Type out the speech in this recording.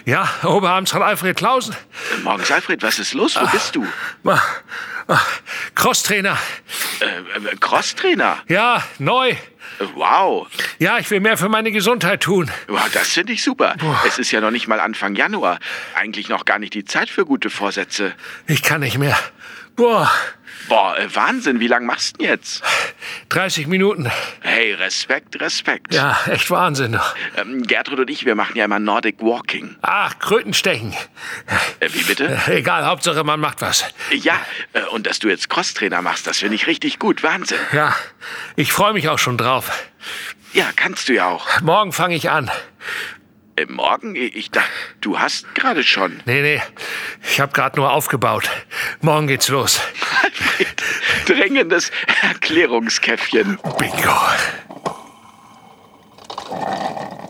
Ja, Oberamtsrat Alfred Clausen. Morgens, Alfred, was ist los? Wo bist du? Crosstrainer. Crosstrainer? Ja, neu. Wow. Ja, ich will mehr für meine Gesundheit tun. Wow, das finde ich super. Es ist ja noch nicht mal Anfang Januar. Eigentlich noch gar nicht die Zeit für gute Vorsätze. Ich kann nicht mehr. Wahnsinn. Wie lange machst du denn jetzt? 30 Minuten. Hey, Respekt. Ja, echt Wahnsinn. Gertrud und ich, wir machen ja immer Nordic Walking. Ach, Krötenstechen. Wie bitte? Egal, Hauptsache man macht was. Ja, und dass du jetzt Crosstrainer machst, das finde ich richtig gut. Wahnsinn. Ja, ich freue mich auch schon drauf. Ja, kannst du ja auch. Morgen fange ich an. Morgen? Ich dachte, du hast gerade schon. Nee, ich habe gerade nur aufgebaut. Morgen geht's los. Dringendes Erklärungskäffchen. Bingo.